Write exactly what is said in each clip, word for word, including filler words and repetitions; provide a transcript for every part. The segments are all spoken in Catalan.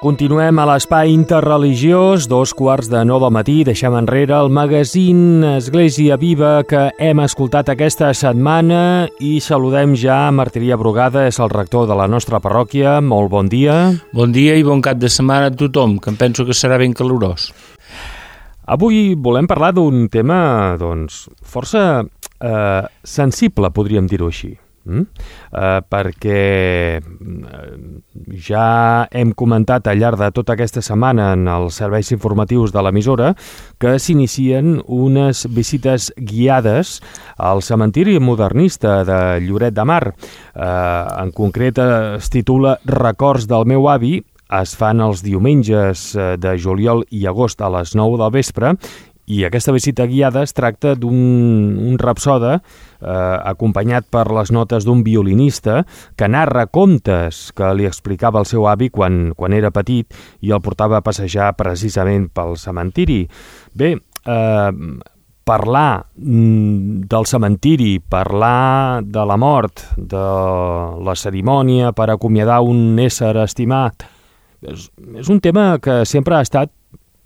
Continuem a l'espai interreligiós, dos quarts de nou del matí, deixem enrere el magazín Església Viva que hem escoltat aquesta setmana i saludem ja Martirià Brugada, és el rector de la nostra parròquia. Molt bon dia. Bon dia i bon cap de setmana a tothom, que em penso que serà ben calorós. Avui volem parlar d'un tema, doncs, força eh, sensible, podríem dir-ho així. Mm? Uh, perquè ja hem comentat al llarg de tota aquesta setmana en els serveis informatius de l'emissora que s'inicien unes visites guiades al cementiri modernista de Lloret de Mar. Uh, en concret es titula Records del meu avi, es fan els diumenges de juliol i agost a les nou del vespre. I aquesta visita guiada es tracta d'un un rapsoda eh, acompanyat per les notes d'un violinista que narra contes que li explicava el seu avi quan, quan era petit i el portava a passejar precisament pel cementiri. Bé, eh, parlar del cementiri, parlar de la mort, de la cerimònia per acomiadar un ésser estimat, és, és un tema que sempre ha estat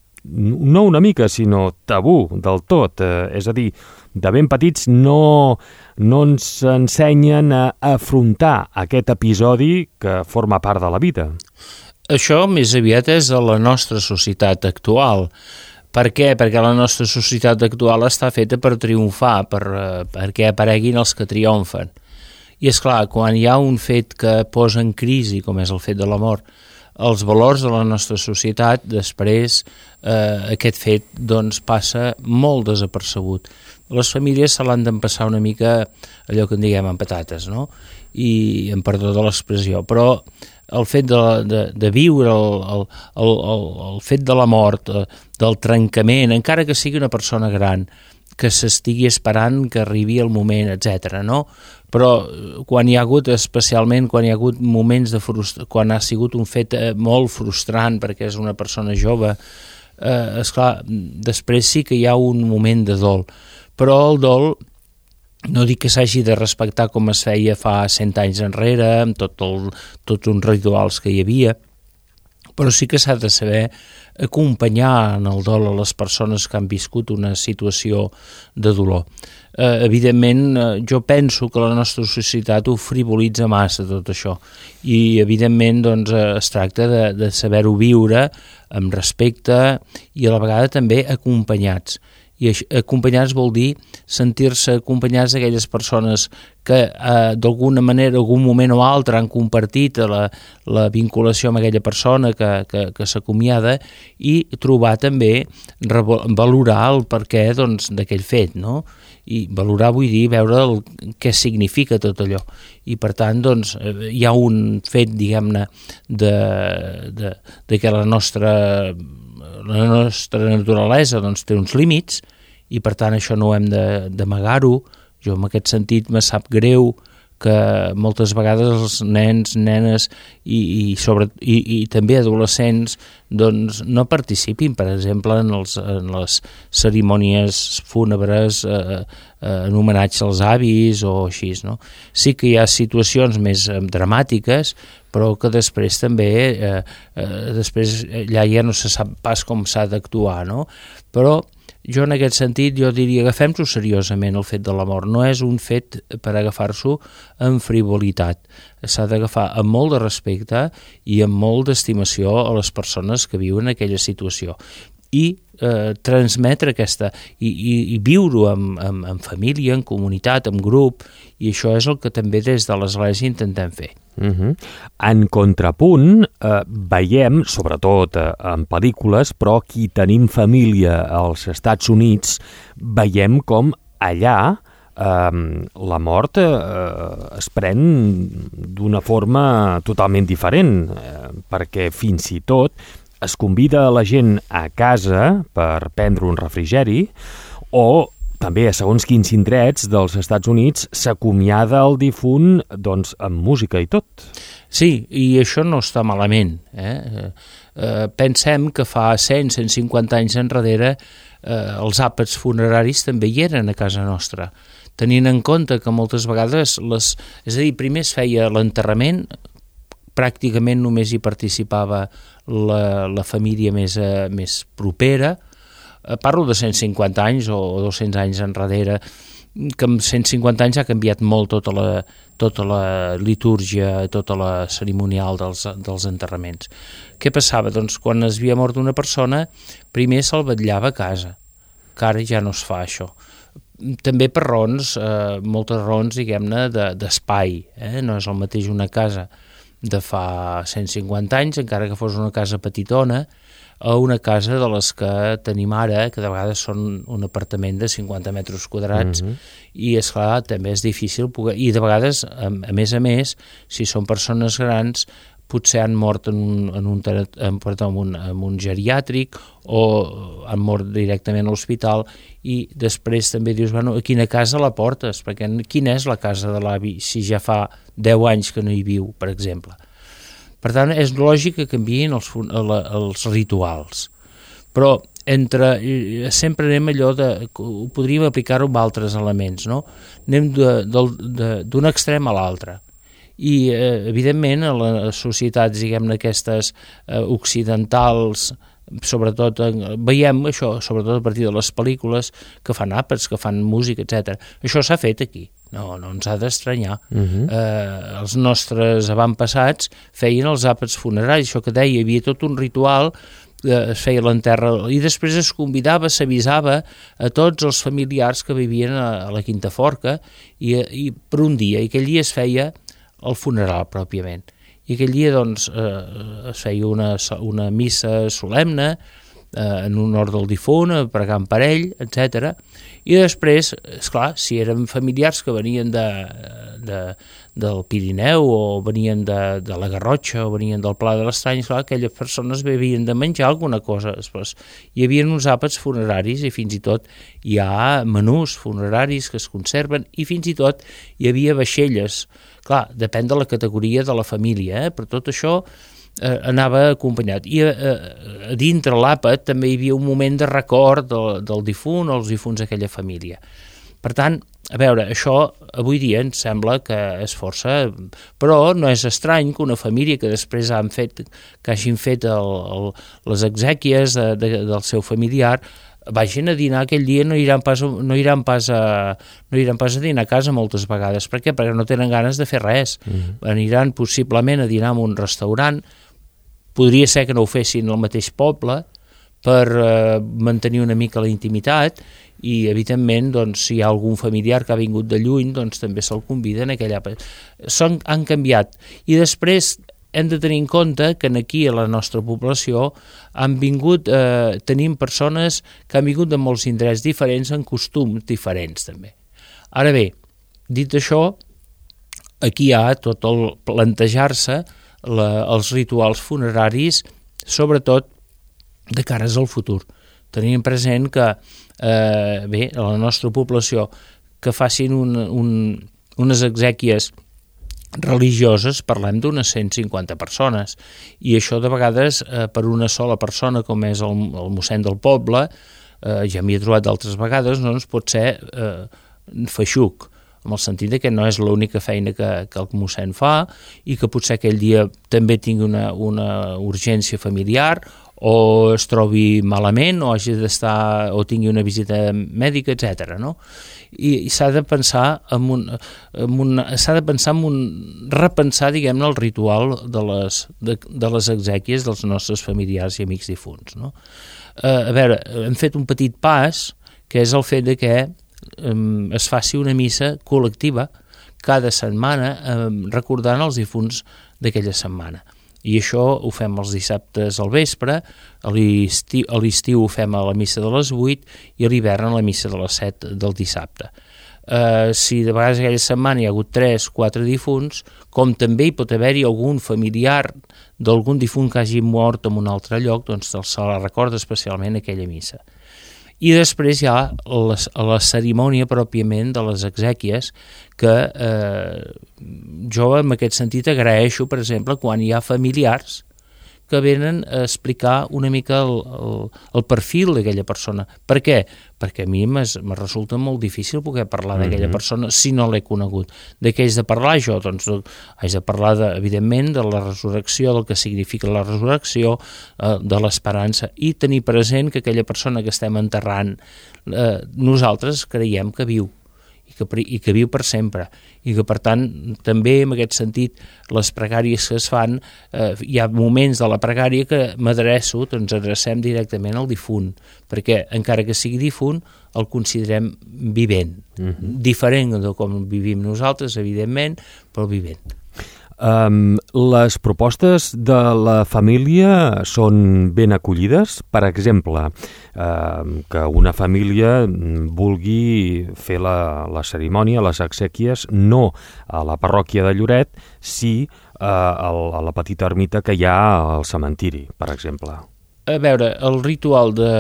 no una mica, sinó tabú del tot. Eh, és a dir, de ben petits no, no ens ensenyen a afrontar aquest episodi que forma part de la vida. Això més aviat és de la nostra societat actual. Per què? Perquè la nostra societat actual està feta per triomfar, per, perquè apareguin els que triomfen. I és clar, quan hi ha un fet que posa en crisi, com és el fet de la mort, els valors de la nostra societat, després eh, aquest fet doncs, passa molt desapercebut. Les famílies se l'han d'empassar una mica allò que en diguem amb patates, no? I en perdó de l'expressió, però el fet de, de, de viure, el, el, el, el, el fet de la mort, del trencament, encara que sigui una persona gran, que s'estigui esperant que arribi el moment, etcètera, no? Però quan hi ha hagut, especialment quan hi ha hagut moments de frustra... quan ha sigut un fet molt frustrant perquè és una persona jove, eh, esclar, després sí que hi ha un moment de dol. Però el dol, no dic que s'hagi de respectar com es feia fa cent anys enrere, amb tot el, tots uns rituals que hi havia, però sí que s'ha de saber acompanyar en el dol a les persones que han viscut una situació de dolor. Eh, evidentment, eh, jo penso que la nostra societat ho frivolitza massa tot això i evidentment doncs, eh, es tracta de, de saber-ho viure amb respecte i a la vegada també acompanyats. I acompanyats vol dir sentir-se acompanyats d'aquelles persones que eh, d'alguna manera, algun moment o altre han compartit la, la vinculació amb aquella persona que, que, que s'acomiada i trobar també, valorar el perquè doncs, d'aquell fet, no? I valorar vull dir veure el, què significa tot allò. I per tant doncs, hi ha un fet, diguem-ne, de, de, de que la nostra... la nostra naturalesa doncs, té uns límits i per tant això no ho hem d'amagar-ho. Jo en aquest sentit me sap greu que moltes vegades els nens, nenes i, i, sobre, i, i també adolescents doncs, no participin, per exemple, en, els, en les cerimònies fúnebres eh, eh, en homenatge als avis o així, no? Sí que hi ha situacions més eh, dramàtiques, però que després també, eh, eh, després allà ja no se sap pas com s'ha d'actuar, no? Però jo en aquest sentit jo diria agafem-s'ho seriosament el fet de la mort, no és un fet per agafar-s'ho amb frivolitat, s'ha d'agafar amb molt de respecte i amb molt d'estimació a les persones que viuen aquella situació i eh, transmetre aquesta i, i, i viure-ho amb, amb, amb família, en comunitat, en grup, i això és el que també des de l'Església intentem fer. Uh-huh. En contrapunt, eh, veiem, sobretot eh, en pel·lícules, però qui tenim família als Estats Units, veiem com allà eh, la mort eh, es pren d'una forma totalment diferent, eh, perquè fins i tot es convida a la gent a casa per prendre un refrigeri o també a segons quins indrets dels Estats Units s'acomiada el difunt doncs, amb música i tot. Sí, i això no està malament. Eh? Eh, pensem que fa cent a cent cinquanta anys enrere eh, els àpats funeraris també hi eren a casa nostra, tenint en compte que moltes vegades, les, és a dir, primer es feia l'enterrament pràcticament només hi participava la, la família més, eh, més propera. Eh, parlo de cent cinquanta anys o dos-cents anys enrere, que amb cent cinquanta anys ha canviat molt tota la, tota la litúrgia, tota la cerimonial dels, dels enterraments. Què passava? Doncs quan es havia mort una persona, primer se'l vetllava a casa, que ara ja no es fa això. També per raons, eh, moltes raons, diguem-ne, de, d'espai. Eh? No és el mateix una casa de fa cent cinquanta anys, encara que fos una casa petitona, a una casa de les que tenim ara, que de vegades són un apartament de cinquanta metres quadrats, mm-hmm. i, esclar, també és difícil poder... I de vegades, a, a més a més, si són persones grans, potser han mort en un, en un, en, perdó, en un, en un geriàtric o han mort directament a l'hospital, i després també dius, bueno, a quina casa la portes? Perquè quina és la casa de l'avi si ja fa deu anys que no hi viu, per exemple? Per tant, és lògic que canviïn els, els rituals, però entre, sempre anem allò de, podríem aplicar-ho amb altres elements, no? Anem d'un extrem a l'altre. I, eh, evidentment, a les societats, diguem-ne, aquestes eh, occidentals, sobretot, veiem això, sobretot a partir de les pel·lícules, que fan àpats, que fan música, etcètera. Això s'ha fet aquí. No, no ens ha d'estranyar. Uh-huh. Eh, els nostres avantpassats feien els àpats funeraris, això que deia, hi havia tot un ritual, eh, es feia l'enterra, i després es convidava, s'avisava a tots els familiars que vivien a, a la Quinta Forca, i, i per un dia, i aquell dia es feia el funeral pròpiament. I aquell dia doncs, eh, es feia una, una missa solemne, eh, en honor del difunt, pregant per ell, etcètera. I després, esclar, si eren familiars que venien de, de, del Pirineu o venien de, de la Garrotxa o venien del Pla de l'Estany, esclar, aquelles persones havien de menjar alguna cosa. Després, hi havia uns àpats funeraris i fins i tot hi ha menús funeraris que es conserven i fins i tot hi havia vaixelles. Clar, depèn de la categoria de la família, eh? Però tot això eh, anava acompanyat. I eh, a dintre l'àpat també hi havia un moment de record de, del difunt o els difunts d'aquella família. Per tant, a veure, això avui dia ens sembla que és força, però no és estrany que una família que després han fet, que hagin fet el, el, les exèquies de, de, del seu familiar, vagin a dinar aquell dia, no iran pas, no iran pas, a, no iran pas a dinar a casa moltes vegades. Per què? Perquè no tenen ganes de fer res. Mm-hmm. Aniran possiblement a dinar en un restaurant, podria ser que no ho fessin al mateix poble, per eh, mantenir una mica la intimitat, i evidentment doncs, si hi ha algun familiar que ha vingut de lluny, doncs també se'l convida en aquella... Són, han canviat. I després hem de tenir en compte que aquí a la nostra població han vingut, eh, tenim persones que han vingut de molts indrets diferents, en costums diferents també. Ara bé, dit això, aquí hi ha tot el plantejar-se la, els rituals funeraris, sobretot de cares al futur. Tenim present que, eh, bé, a la nostra població, que facin un, un, unes exèquies religioses, parlem d'unes cent cinquanta persones, i això de vegades eh, per una sola persona, com és el, el mossèn del poble, eh, ja m'hi he trobat d'altres vegades, doncs pot ser eh, feixuc, en el sentit que no és l'única feina que, que el mossèn fa, i que potser aquell dia també tingui una, una urgència familiar, o es trobi malament, o hagi d'estar, o tingui una visita mèdica, etcètera, no? I, i s'ha de pensar en un, en un, s'ha de pensar en un, repensar, diguem-ne, el ritual de les, de, de les exèquies dels nostres familiars i amics difunts, no? Eh, a veure, hem fet un petit pas, que és el fet de que eh, es faci una missa col·lectiva cada setmana, eh, recordant els difunts d'aquella setmana. I això ho fem els dissabtes al vespre, a l'estiu, a l'estiu ho fem a la missa de les vuit i a l'hivern a la missa de les set del dissabte. Eh, si de vegades aquella setmana hi ha hagut tres, quatre difunts, com també hi pot haver-hi algun familiar d'algun difunt que hagi mort en un altre lloc, doncs se la recorda especialment aquella missa. I després hi ha la, la cerimònia pròpiament de les exèquies, que eh, jo en aquest sentit agraeixo, per exemple, quan hi ha familiars que venen a explicar una mica el, el, el perfil d'aquella persona. Per què? Perquè a mi me resulta molt difícil poder parlar mm-hmm. d'aquella persona si no l'he conegut. De què haig de parlar jo? Doncs haig de parlar, de, evidentment, de la resurrecció, del que significa la resurrecció, eh, de l'esperança, i tenir present que aquella persona que estem enterrant eh, nosaltres creiem que viu. I que, i que viu per sempre, i que per tant també en aquest sentit les pregàries que es fan, eh, hi ha moments de la pregària que m'adreço, ens adrecem directament al difunt, perquè encara que sigui difunt el considerem vivent, mm-hmm. diferent de com vivim nosaltres, evidentment, però vivent. Um, les propostes de la família són ben acollides? Per exemple, um, que una família vulgui fer la, la cerimònia, les exèquies, no a la parròquia de Lloret, sí uh, a la petita ermita que hi ha al cementiri, per exemple. A veure, el ritual de...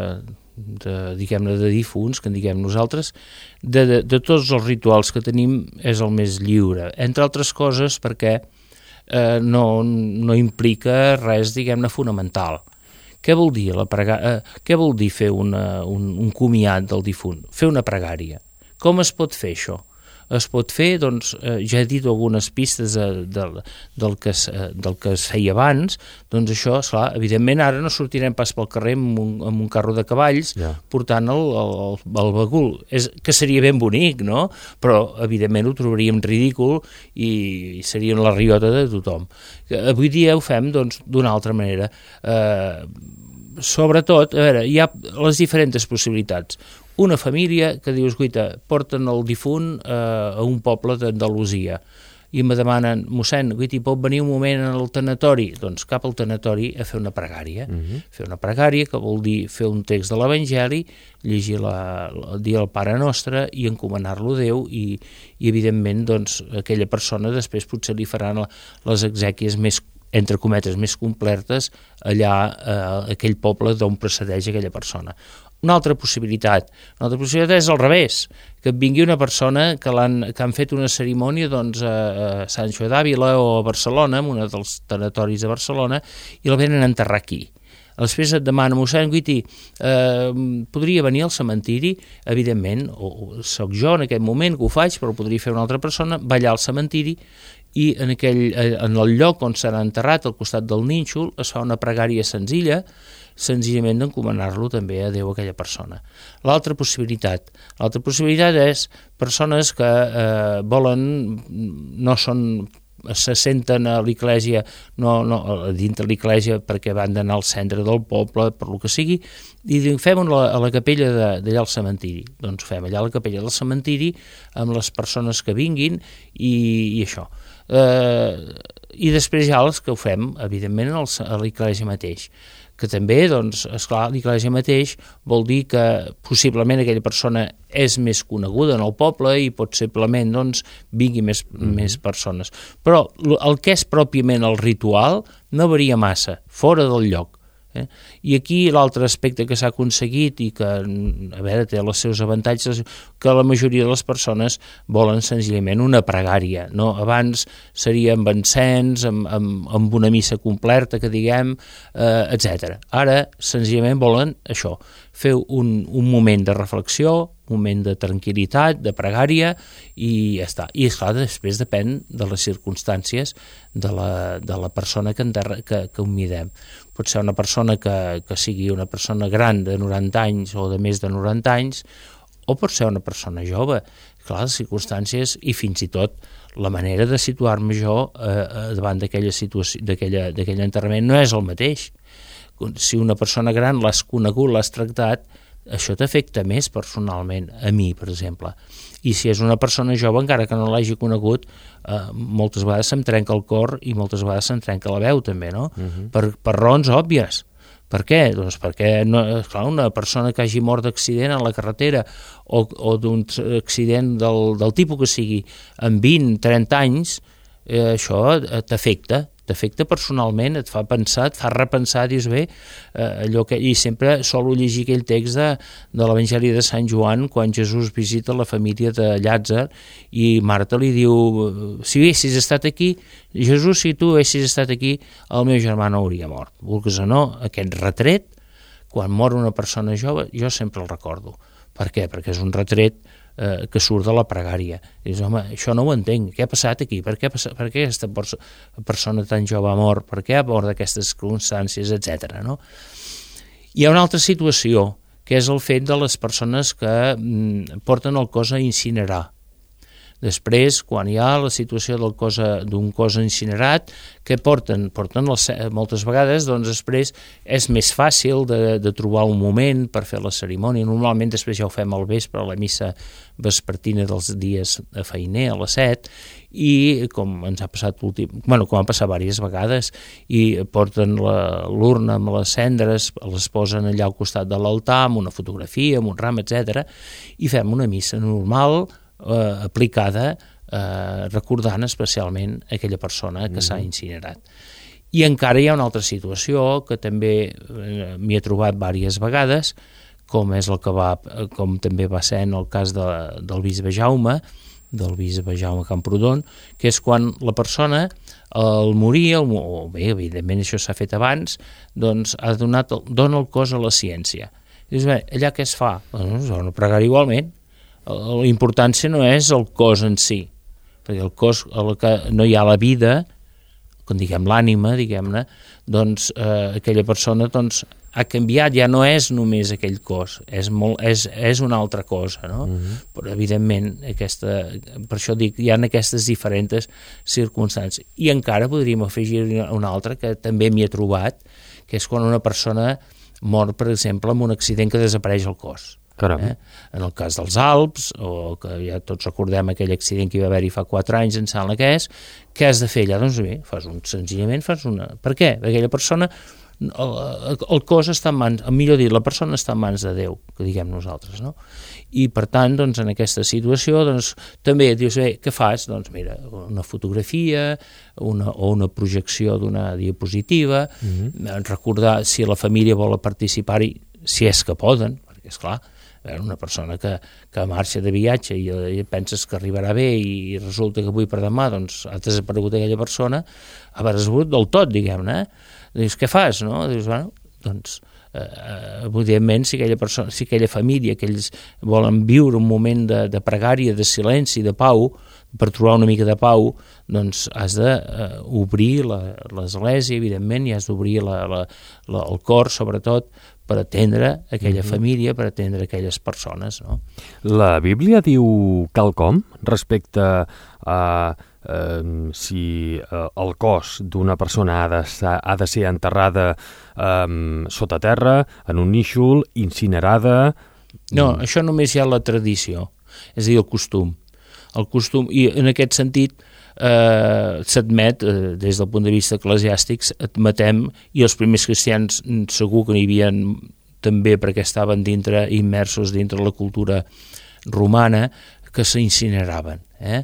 de, diguem-ne, de difunts, que en diguem nosaltres, de, de, de tots els rituals que tenim és el més lliure, entre altres coses perquè eh, no, no implica res, diguem-ne, fonamental. Què vol dir, la prega... eh, què vol dir fer una, un, un comiat del difunt? Fer una pregària. Com es pot fer això? Es pot fer, doncs, eh, ja he dit algunes pistes de, de, del, que es, del que es feia abans, doncs això, esclar, evidentment ara no sortirem pas pel carrer amb un, amb un carro de cavalls yeah. portant el, el, el bagul, és, que seria ben bonic, no? Però evidentment ho trobaríem ridícul i, i seria la riota de tothom. Avui dia ho fem, doncs, d'una altra manera. Eh, sobretot, a veure, hi ha les diferents possibilitats. Una família que dius, guita, porten el difunt eh, a un poble d'Andalusia i me demanen, mossèn, guita, pot venir un moment al tanatori? Doncs cap al tanatori a fer una pregària. Uh-huh. Fer una pregària, que vol dir fer un text de l'Evangeli, llegir la, la, dir el Pare Nostre i encomanar-lo a Déu i, i evidentment, doncs, aquella persona després potser li faran les exèquies més, entre cometes, més completes allà a eh, aquell poble d'on procedeix aquella persona. Una altra possibilitat, una altra possibilitat és al revés, que et vingui una persona que, l'han, que han fet una cerimònia doncs, a Sancho d'Àvila o a Barcelona, en un dels tanatoris de Barcelona, i la venen a enterrar aquí. Després et demana, mossèn Guiti, eh, podria venir al cementiri? Evidentment, o, o soc jo en aquest moment que ho faig, però podria fer una altra persona, ballar al cementiri, i en, aquell, en el lloc on serà enterrat, al costat del nínxol, es fa una pregària senzilla, senzillament d'encomanar-lo també a Déu a aquella persona. L'altra possibilitat, l'altra possibilitat és persones que eh, volen, no són, se senten a l'església, no, no, dintre l'església perquè van d'anar al centre del poble, per lo que sigui, i fem a la, a la capella d'allà al cementiri. Doncs fem allà a la capella del cementiri amb les persones que vinguin i, i això. Eh, I després ja els que ho fem, evidentment, a l'església mateix, que també, doncs, esclar, l'església mateix vol dir que possiblement aquella persona és més coneguda en el poble i possiblement, doncs, vingui més, mm-hmm. més persones. Però el que és pròpiament el ritual no varia massa, fora del lloc. Eh? I aquí l'altre aspecte que s'ha aconseguit i que, a veure, té els seus avantatges, que la majoria de les persones volen senzillament una pregària, no? Abans seria amb encens, amb, amb, amb una missa completa, que diguem, eh, etcètera. Ara, senzillament volen això, fer un, un moment de reflexió, un moment de tranquil·litat, de pregària, i ja està. I, esclar, després depèn de les circumstàncies de la, de la persona que, enterra, que, que humidem. Pot ser una persona que, que sigui una persona gran de noranta anys o de més de noranta anys, o pot ser una persona jove. Clar, les circumstàncies i fins i tot la manera de situar-me jo eh, davant d'aquella situació, d'aquella, d'aquell enterrament no és el mateix. Si una persona gran l'has conegut, l'has tractat, això t'afecta més personalment, a mi, per exemple. I si és una persona jove, encara que no l'hagi conegut, eh, moltes vegades se'm trenca el cor i moltes vegades se'm trenca la veu, també, no? Uh-huh. Per, per raons òbvies. Per què? Doncs perquè no, clar, una persona que hagi mort d'accident a la carretera o, o d'un accident del, del tipus que sigui, amb vint, trenta anys, eh, això t'afecta, t'afecta personalment, et fa pensar, et fa repensar, dius bé, eh, allò que... I sempre solo llegir aquell text de, de l'Evangeli de Sant Joan, quan Jesús visita la família de Llàtzer i Marta li diu, si haguessis estat aquí, Jesús, si tu haguessis estat aquí, el meu germà no hauria mort. Vulguis o no, aquest retret, quan mor una persona jove, jo sempre el recordo. Per què? Perquè és un retret eh, que surt de la pregària. Dius, home, això no ho entenc. Què ha passat aquí? Per què, per què aquesta perso persona tan jove ha mort? Per què ha mort d'aquestes circumstàncies, etcètera. No? Hi ha una altra situació, que és el fet de les persones que mm, porten el cos a incinerar. Després, quan hi ha la situació del cos, d'un cos incinerat, que porten, porten les, moltes vegades, doncs després és més fàcil de, de trobar un moment per fer la cerimònia. Normalment després ja ho fem al vespre, a la missa vespertina dels dies de feiner, a les set, i com ens ha passat últim, bueno, com ha passat diverses vegades, i porten l'urna amb les cendres, les posen allà al costat de l'altar, amb una fotografia, amb un ram, etcètera, i fem una missa normal, Eh, aplicada eh, recordant especialment aquella persona que mm-hmm. s'ha incinerat. I encara hi ha una altra situació que també eh, m'hi he trobat diverses vegades, com és el que va, com també va ser en el cas de, del bisbe Jaume, del bisbe Jaume Camprodon, que és quan la persona al morir, el, o bé, evidentment això s'ha fet abans, doncs ha donat, dona el cos a la ciència. Dius, bé, allà què es fa? Doncs no pregar igualment. La importància no és el cos en si, perquè el cos, el que no hi ha la vida, com diguem l'ànima, diguem-ne, doncs eh, aquella persona doncs, ha canviat, ja no és només aquell cos, és, molt, és, és una altra cosa, no? Uh-huh. Però evidentment, aquesta, per això dic, hi ha aquestes diferents circumstàncies. I encara podríem afegir una altra que també m'hi he trobat, que és quan una persona mor, per exemple, en un accident que desapareix el cos. Eh? En el cas dels Alps, o que ja tots recordem aquell accident que hi va haver-hi fa quatre anys, em sembla que és, què has de fer allà? Doncs bé, fas un, senzillament fas una... Per què? Perquè aquella persona, el, el cos està en mans, millor dit, la persona està en mans de Déu, que diguem nosaltres, no? I per tant, doncs, en aquesta situació, doncs, també dius, bé, què fas? Doncs mira, una fotografia, una, o una projecció d'una diapositiva, mm-hmm. recordar si la família vol participar-hi, si és que poden, perquè esclar, una persona que, que marxa de viatge i, i penses que arribarà bé i resulta que avui per demà doncs, ha desaparegut aquella persona, ha desaparegut del tot, diguem-ne. Eh? Dius, què fas? No? Dius, bueno, doncs, eh, evidentment, si aquella, persona, si aquella família, que ells volen viure un moment de, de pregària, de silenci, de pau, per trobar una mica de pau, doncs has d'obrir uh, l'església, evidentment, i has d'obrir la, la, la, el cor, sobretot, per atendre aquella mm-hmm. família, per atendre aquelles persones. No? La Bíblia diu quelcom respecte a eh, si eh, el cos d'una persona ha de, ha de ser enterrada eh, sota terra, en un nínxol, incinerada... No, mm. això només hi ha la tradició, és a dir, el costum. El costum, i en aquest sentit eh, s'admet, eh, des del punt de vista eclesiàstic, admetem, i els primers cristians segur que n'hi havia també perquè estaven dintre, immersos dintre la cultura romana, que s'incineraven. Eh?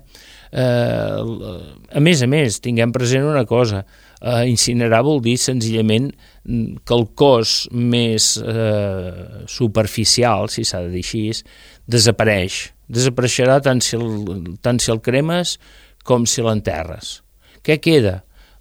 Eh, a més a més, tinguem present una cosa, eh, incinerar vol dir senzillament que el cos més eh, superficial, si s'ha de dir així, desapareix. Desapareixerà tant si el, tant si el cremes com si l'enterres. Què queda?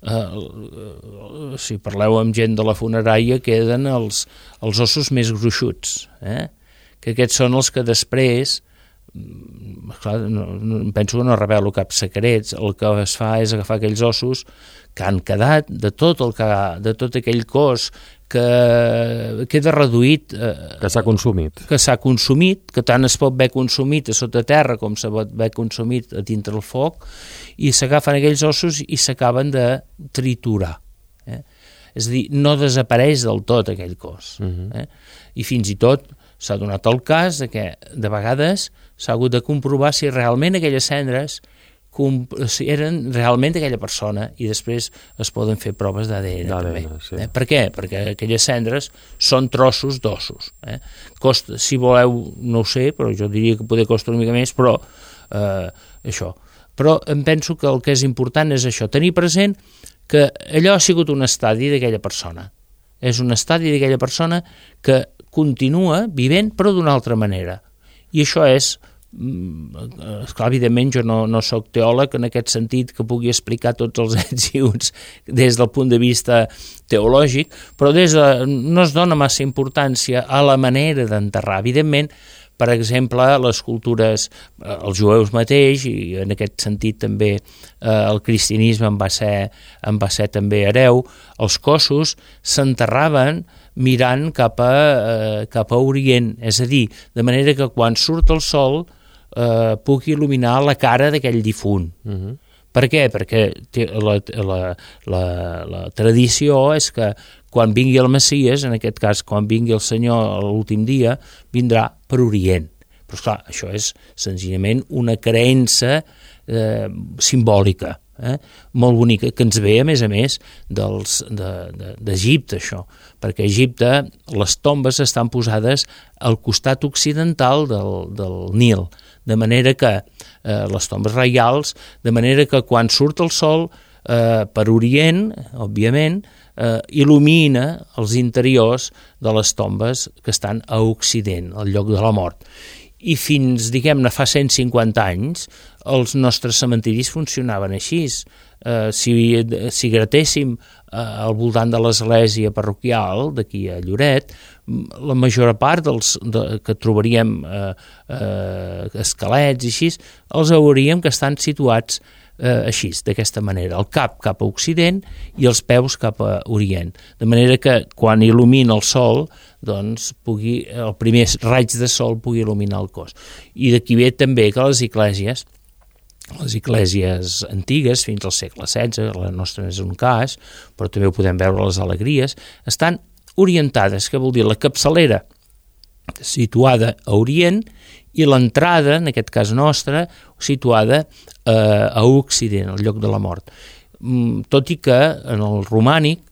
Uh, si parleu amb gent de la funerària, queden els, els ossos més gruixuts, eh? Que aquests són els que després, clar, no, no, penso que no revelo cap secret, el que es fa és agafar aquells ossos que han quedat de tot, el que, de tot aquell cos que queda reduït... Eh, que s'ha consumit. Que s'ha consumit, que tant es pot haver consumit a sota terra com se pot haver consumit a dintre el foc, i s'agafen aquells ossos i s'acaben de triturar. Eh? És a dir, no desapareix del tot aquell cos. Uh-huh. eh? I fins i tot s'ha donat el cas de que de vegades s'ha hagut de comprovar si realment aquelles cendres si eren realment aquella persona, i després es poden fer proves d'A D N també. Sí. Eh? Per què? Perquè aquelles cendres són trossos d'ossos. Eh? Costa, si voleu, no ho sé, però jo diria que poder costa una mica més, però eh, això. Però em penso que el que és important és això, tenir present que allò ha sigut un estadi d'aquella persona. És un estadi d'aquella persona que continua vivent, però d'una altra manera. I això és, esclar, evidentment jo no, no soc teòleg en aquest sentit que pugui explicar tots els ets i uts des del punt de vista teològic, però des de, no es dona massa importància a la manera d'enterrar. Evidentment, per exemple, les cultures, els jueus mateix, i en aquest sentit també eh, el cristianisme en va ser, en va ser també hereu, els cossos s'enterraven mirant cap a, eh, cap a Orient, és a dir, de manera que quan surt el sol eh, pugui il·luminar la cara d'aquell difunt. Uh-huh. Per què? Perquè la, la, la, la tradició és que quan vingui el Messies, en aquest cas quan vingui el Senyor a l'últim dia, vindrà per Orient. Però esclar, això és senzillament una creença eh, simbòlica, eh? molt bonica, que ens ve a més a més dels, de, de, d'Egipte, això, perquè a Egipte les tombes estan posades al costat occidental del, del Nil, de manera que eh, les tombes reials, de manera que quan surt el sol eh, per Orient, òbviament, eh, il·lumina els interiors de les tombes que estan a Occident, al lloc de la mort. I fins, diguem-ne, fa cent cinquanta anys, els nostres cementiris funcionaven així. Eh, si, si gratéssim eh, al voltant de l'església parroquial, d'aquí a Lloret, la major part dels de, que trobaríem eh, eh, esquelets i així, els hauríem que estan situats eh, així, d'aquesta manera, el cap cap a Occident i els peus cap a Orient, de manera que quan il·lumina el sol, doncs pugui, el primer raig de sol pugui il·luminar el cos. I d'aquí ve també que les esglésies, les esglésies antigues, fins al segle setze, la nostra és un cas, però també ho podem veure a les alegries, estan orientades, que vol dir la capçalera situada a Orient i l'entrada, en aquest cas nostra, situada eh, a Occident, al lloc de la mort. Tot i que en el romànic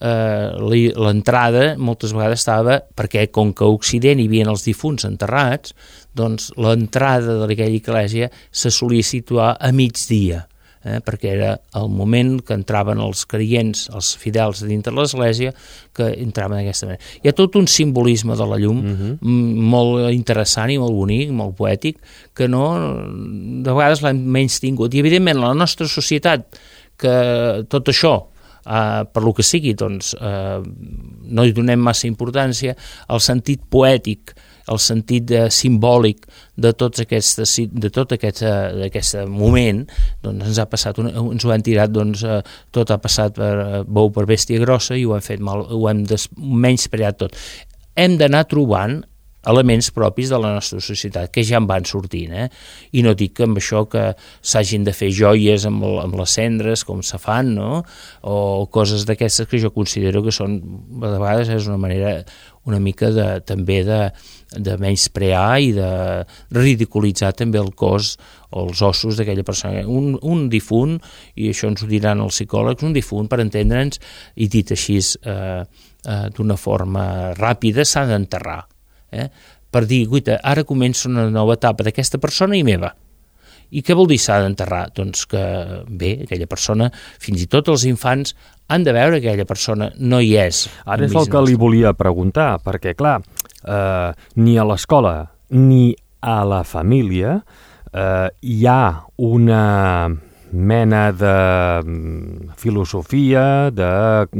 eh, l'entrada moltes vegades estava, perquè com que a Occident hi havia els difunts enterrats, doncs l'entrada de aquella església se solia situar a migdia, eh, perquè era el moment que entraven els creients, els fidels dintre l'església, que entraven d'aquesta manera. Hi ha tot un simbolisme de la llum uh-huh. molt interessant i molt bonic, molt poètic, que no, de vegades l'hem menys tingut. I evidentment la nostra societat, que tot això, Uh, per lo que sigui, doncs uh, no hi donem massa importància, el sentit poètic, el sentit uh, simbòlic de tots aquests, de tot aquest, uh, aquest moment, doncs ens ha passat una, ens ho han tirat, doncs uh, tot ha passat per uh, bou per bèstia grossa i ho hem fet mal, ho hem des, menyspreat tot. Hem d'anar trobant elements propis de la nostra societat, que ja en van sortint, eh? I no dic que amb això que s'hagin de fer joies amb, el, amb les cendres, com se fan, no? O coses d'aquestes que jo considero que són, de vegades és una manera una mica de, també de, de menysprear i de ridiculitzar també el cos o els ossos d'aquella persona. Un, un difunt, i això ens ho diran els psicòlegs, un difunt, per entendre'ns, i dit així eh, eh, d'una forma ràpida, s'ha d'enterrar. Eh? Per dir, guita, ara comença una nova etapa d'aquesta persona i meva. I què vol dir s'ha d'enterrar? Doncs que, bé, aquella persona, fins i tot els infants, han de veure que aquella persona no hi és. Ara és el que li volia preguntar, perquè, clar, eh, ni a l'escola ni a la família eh, hi ha una mena de filosofia, de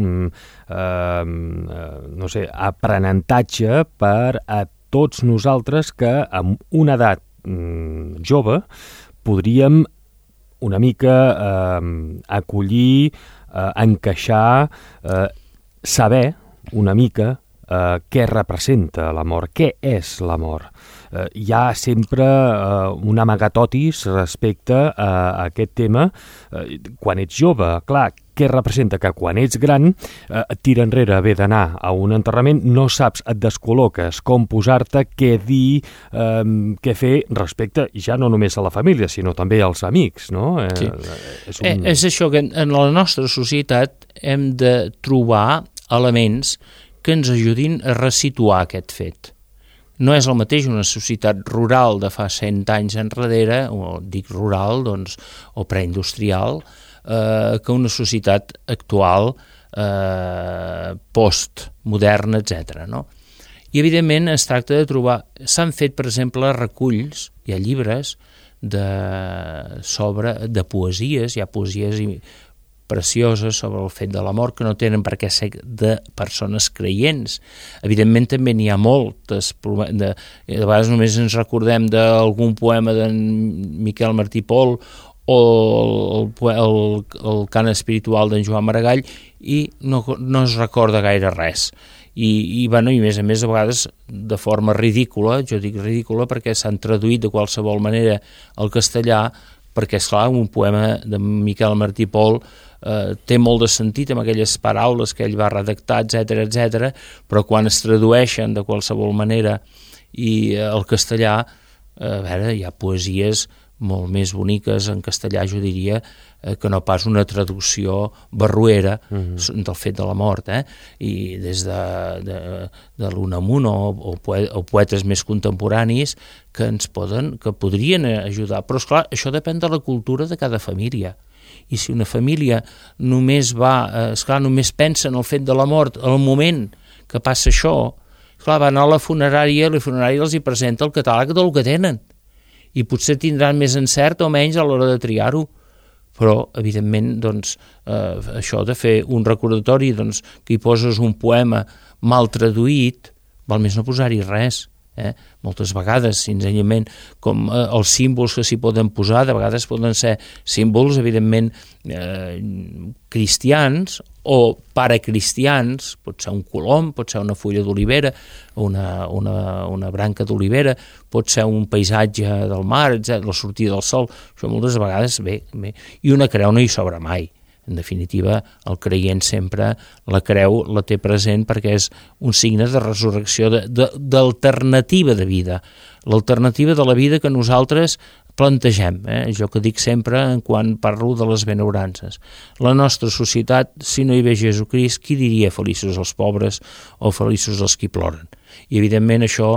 eh, no sé, aprenentatge per a tots nosaltres que amb una edat mm, jove podríem una mica eh, acollir, eh, encaixar, eh, saber una mica eh, què representa la mort, què és la mort. Eh, hi ha sempre eh, un amagatotis respecte a, a aquest tema. Eh, quan ets jove, clar, què representa? Que quan ets gran, eh, et tira enrere haver d'anar a un enterrament, no saps, et descol·loques, com posar-te, què dir, eh, què fer respecte, ja no només a la família, sinó també als amics, no? Eh, sí. és, un... eh, és això que en la nostra societat hem de trobar elements que ens ajudin a resituar aquest fet. No és el mateix una societat rural de fa cent anys enrere, o dic rural, doncs, o preindustrial, eh, que una societat actual, eh, postmoderna, etcètera, no? I, evidentment, es tracta de trobar... S'han fet, per exemple, reculls, hi ha llibres de, sobre, de poesies, hi ha poesies precioses sobre el fet de la mort que no tenen per què ser de persones creients. Evidentment també n'hi ha moltes, de, de vegades només ens recordem d'algun poema d'en Miquel Martí Pol o el, el, el cant espiritual d'en Joan Maragall i no, no es recorda gaire res. I, i, bueno, i a més a més a vegades de forma ridícula, jo dic ridícula perquè s'han traduït de qualsevol manera al castellà, perquè esclar, un poema de Miquel Martí Pol eh, té molt de sentit amb aquelles paraules que ell va redactar, etcètera, etcètera, però quan es tradueixen de qualsevol manera i eh, al castellà, eh, a veure, hi ha poesies molt més boniques en castellà, jo diria, eh, que no pas una traducció barruera mm-hmm. del fet de la mort, eh? I des de, de, de l'Unamuno o, o poetes més contemporanis que ens poden, que podrien ajudar. Però, esclar, això depèn de la cultura de cada família. I si una família només va, eh, esclar, només pensa en el fet de la mort al moment que passa això, esclar, van a la funerària i la funerària els hi presenta el catàleg del que tenen. I potser tindran més encert o menys a l'hora de triar-ho, però, evidentment, doncs, eh, això de fer un recordatori, doncs, que hi poses un poema mal traduït, val més no posar-hi res. Eh? Moltes vegades, senzillament, com eh, els símbols que s'hi poden posar, de vegades poden ser símbols, evidentment, eh, cristians o paracristians, pot ser un colom, pot ser una fulla d'olivera, una, una, una branca d'olivera, pot ser un paisatge del mar, etcètera, la sortida del sol, això moltes vegades, bé, bé, i una creu no hi sobra mai. En definitiva, el creient sempre la creu la té present perquè és un signe de resurrecció, d'alternativa de, de, de vida, l'alternativa de la vida que nosaltres plantegem, eh? Jo que dic sempre quan parlo de les benaurances. La nostra societat, si no hi ve Jesucrist, qui diria feliços els pobres o feliços els qui ploren? I evidentment això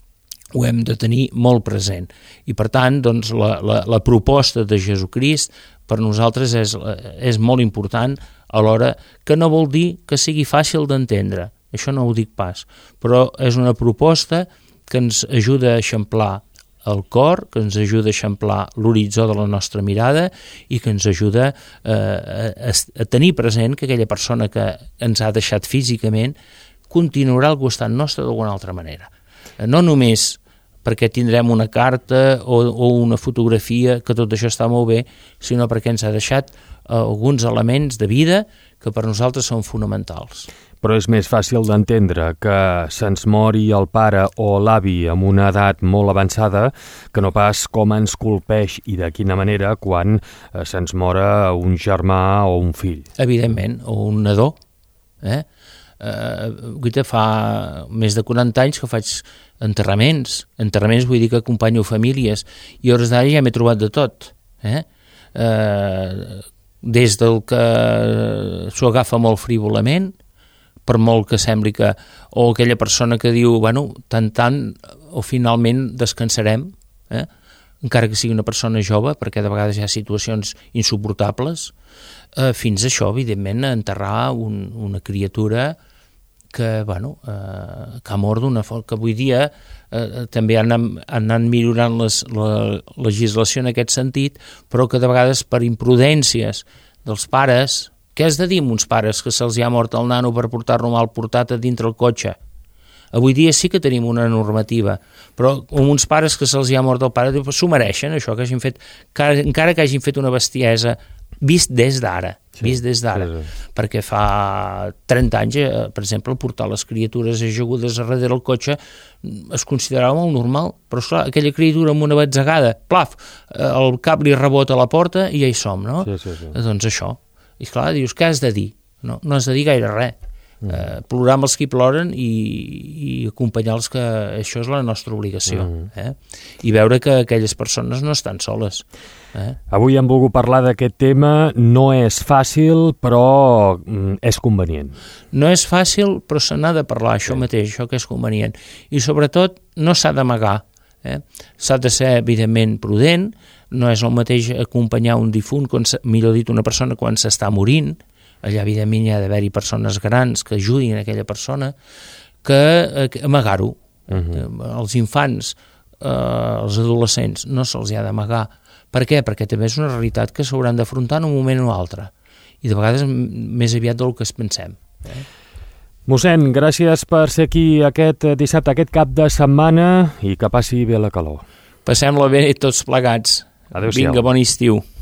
ho hem de tenir molt present. I per tant, doncs, la, la, la proposta de Jesucrist per nosaltres és, és molt important, alhora que no vol dir que sigui fàcil d'entendre, això no ho dic pas, però és una proposta que ens ajuda a eixamplar el cor, que ens ajuda a eixamplar l'horitzó de la nostra mirada i que ens ajuda eh, a, a tenir present que aquella persona que ens ha deixat físicament continuarà al costat nostre d'alguna altra manera. No només perquè tindrem una carta o, o una fotografia, que tot això està molt bé, sinó perquè ens ha deixat uh, alguns elements de vida que per nosaltres són fonamentals. Però és més fàcil d'entendre que se'ns mori el pare o l'avi amb una edat molt avançada que no pas com ens colpeix i de quina manera quan uh, se'ns mora un germà o un fill. Evidentment, o un nadó, eh? Uh, fa més de quaranta anys que faig enterraments, enterraments vull dir que acompanyo famílies i a hores d'ara ja m'he trobat de tot, eh? Uh, des del que s'ho agafa molt frívolament, per molt que sembli que, o aquella persona que diu, bueno, tant tant o finalment descansarem, eh? Encara que sigui una persona jove, perquè de vegades hi ha situacions insuportables, eh, fins a això, evidentment, a enterrar un, una criatura que, bueno, eh, que ha mort d'una forma, que avui dia eh, també han, han anat millorant les, la legislació en aquest sentit, però que de vegades per imprudències dels pares, què has de dir amb uns pares que se'ls ha mort el nano per portar-lo mal portat a dintre el cotxe? Avui dia sí que tenim una normativa, però amb uns pares que se'ls ha mort el pare, s'ho mereixen, això, que hagin fet, que, encara que hagin fet una bestiesa, vist des d'ara, sí, vist des d'ara, sí, sí. Perquè fa trenta anys, eh, per exemple, portar les criatures ajagudes a darrere el cotxe es considerava molt normal, però esclar, aquella criatura amb una batzegada, plaf, el cap li rebota a la porta i ja hi som, no? Sí, sí, sí. Doncs això. I esclar, dius, què has de dir? No, no has de dir gaire res. Mm. Eh, plorar amb els que ploren i, i acompanyar els que... Això és la nostra obligació. Mm. Eh? I veure que aquelles persones no estan soles. Eh? Avui hem volgut parlar d'aquest tema. No és fàcil, però mm, és convenient. No és fàcil, però se n'ha de parlar, això sí. Mateix, això que és convenient. I sobretot no s'ha d'amagar. Eh? S'ha de ser, evidentment, prudent, no és el mateix acompanyar un difunt, millor dit, una persona quan s'està morint. Allà, evidentment, hi ha d'haver-hi persones grans que ajudin a aquella persona, que, que amagar-ho. Uh-huh. Els infants, eh, els adolescents, no se'ls ha d'amagar. Per què? Perquè també és una realitat que s'hauran d'afrontar en un moment o altre. I de vegades més aviat del que es pensem. Eh? Mossèn, gràcies per ser aquí aquest dissabte, aquest cap de setmana, i que passi bé la calor. Passem-la bé tots plegats. Adéu-siau. Vinga, bon estiu.